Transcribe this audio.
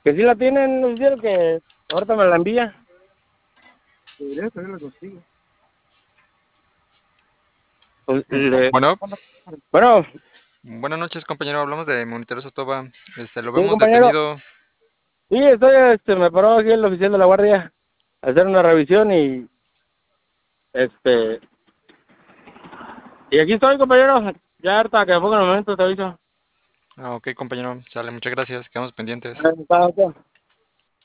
Que sí la tienen, nos dijeron que ahorita me la envía. Debería tenerla contigo. Pues, Bueno, bueno, buenas noches, compañero. Hablamos de Monitores Sotoba. Lo sí, vemos compañero. detenido. Sí, me paró aquí el oficial de la guardia a hacer una revisión este, y aquí estoy, compañero. Ya harta que a poco en el momento te aviso. Ah, ok, compañero. Sale, muchas gracias. Quedamos pendientes. Está, ok.